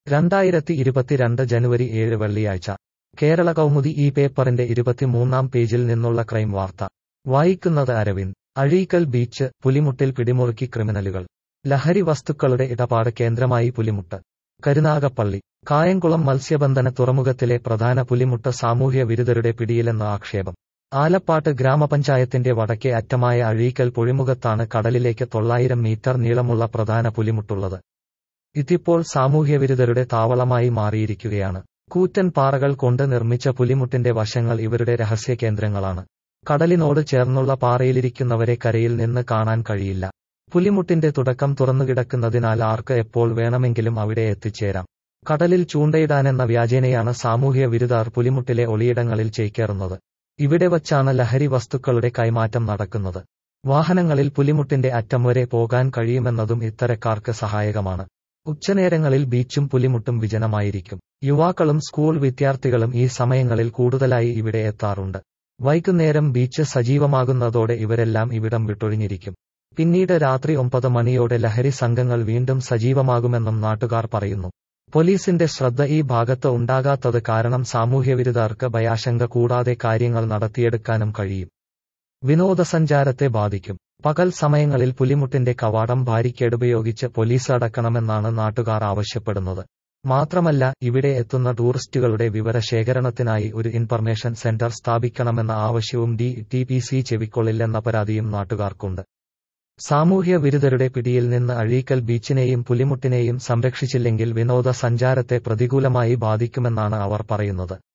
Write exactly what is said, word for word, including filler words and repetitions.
രണ്ടായിരത്തി ഇരുപത്തിരണ്ട് ജനുവരി ഏഴ് വെള്ളിയാഴ്ച കേരള കൗമുദി ഈ പേപ്പറിന്റെ ഇരുപത്തിമൂന്നാം പേജിൽ നിന്നുള്ള ക്രൈം വാർത്ത വായിക്കുന്നത് അരവിന്ദ്. അഴീക്കൽ ബീച്ച്, പുലിമുട്ടിൽ പിടിമുറുക്കി ക്രിമിനലുകൾ. ലഹരി വസ്തുക്കളുടെ ഇടപാട് കേന്ദ്രമായി പുലിമുട്ട്. കരുനാഗപ്പള്ളി കായംകുളം മത്സ്യബന്ധന തുറമുഖത്തിലെ പ്രധാന പുലിമുട്ട് സാമൂഹ്യ വിരുദ്ധരുടെ പിടിയിലെന്ന ആക്ഷേപം. ആലപ്പാട്ട് ഗ്രാമപഞ്ചായത്തിന്റെ വടക്കേ അറ്റമായ അഴീക്കൽ പൊഴിമുഖത്താണ് കടലിലേക്ക് തൊള്ളായിരം മീറ്റർ നീളമുള്ള പ്രധാന പുലിമുട്ടുള്ളത്. ഇതിപ്പോൾ സാമൂഹ്യവിരുദ്ധരുടെ താവളമായി മാറിയിരിക്കുകയാണ്. കൂറ്റൻ പാറകൾ കൊണ്ട് നിർമ്മിച്ച പുലിമുട്ടിന്റെ വശങ്ങൾ ഇവരുടെ രഹസ്യ കേന്ദ്രങ്ങളാണ്. കടലിനോട് ചേർന്നുള്ള പാറയിലിരിക്കുന്നവരെ കരയിൽ നിന്ന് കാണാൻ കഴിയില്ല. പുലിമുട്ടിന്റെ തുടക്കം തുറന്നുകിടക്കുന്നതിനാൽ ആർക്ക് എപ്പോൾ വേണമെങ്കിലും അവിടെ എത്തിച്ചേരാം. കടലിൽ ചൂണ്ടയിടാനെന്ന വ്യാജേനയാണ് സാമൂഹ്യ വിരുദ്ധർ പുലിമുട്ടിലെ ഒളിയിടങ്ങളിൽ ചേക്കേറുന്നത്. ഇവിടെ വച്ചാണ് ലഹരി വസ്തുക്കളുടെ കൈമാറ്റം നടക്കുന്നത്. വാഹനങ്ങളിൽ പുലിമുട്ടിന്റെ അറ്റം വരെ പോകാൻ കഴിയുമെന്നതും ഇത്തരക്കാർക്ക് സഹായകമാണ്. ഉച്ചനേരങ്ങളിൽ ബീച്ചും പുലിമുട്ടും വിജനമായിരിക്കും. യുവാക്കളും സ്കൂൾ വിദ്യാർത്ഥികളും ഈ സമയങ്ങളിൽ കൂടുതലായി ഇവിടെ എത്താറുണ്ട്. വൈകുന്നേരം ബീച്ച് സജീവമാകുന്നതോടെ ഇവരെല്ലാം ഇവിടം വിട്ടൊഴിഞ്ഞിരിക്കും. പിന്നീട് രാത്രി ഒമ്പത് മണിയോടെ ലഹരി സംഘങ്ങൾ വീണ്ടും സജീവമാകുമെന്നും നാട്ടുകാർ പറയുന്നു. പോലീസിന്റെ ശ്രദ്ധ ഈ ഭാഗത്ത് ഉണ്ടാകാത്തത് കാരണം സാമൂഹ്യവിരുദ്ധർക്ക് ഭയാശങ്ക കൂടാതെ കാര്യങ്ങൾ നടത്തിയെടുക്കാനും കഴിയും. വിനോദസഞ്ചാരത്തെ ബാധിക്കും. പകൽ സമയങ്ങളിൽ പുലിമുട്ടിന്റെ കവാടം ബാരിക്കേഡുപയോഗിച്ച് പോലീസ് അടക്കണമെന്നാണ് നാട്ടുകാർ ആവശ്യപ്പെടുന്നത്. മാത്രമല്ല, ഇവിടെ എത്തുന്ന ടൂറിസ്റ്റുകളുടെ വിവര ശേഖരണത്തിനായി ഒരു ഇൻഫർമേഷൻ സെന്റർ സ്ഥാപിക്കണമെന്ന ആവശ്യവും ഡി ടി പി സി ചെവിക്കൊള്ളില്ലെന്ന പരാതിയും നാട്ടുകാർക്കുണ്ട്. സാമൂഹ്യ വിരുദ്ധരുടെ പിടിയിൽ നിന്ന് അഴീക്കൽ ബീച്ചിനെയും പുലിമുട്ടിനെയും സംരക്ഷിച്ചില്ലെങ്കിൽ വിനോദ സഞ്ചാരത്തെ പ്രതികൂലമായി ബാധിക്കുമെന്നാണ് അവർ പറയുന്നത്.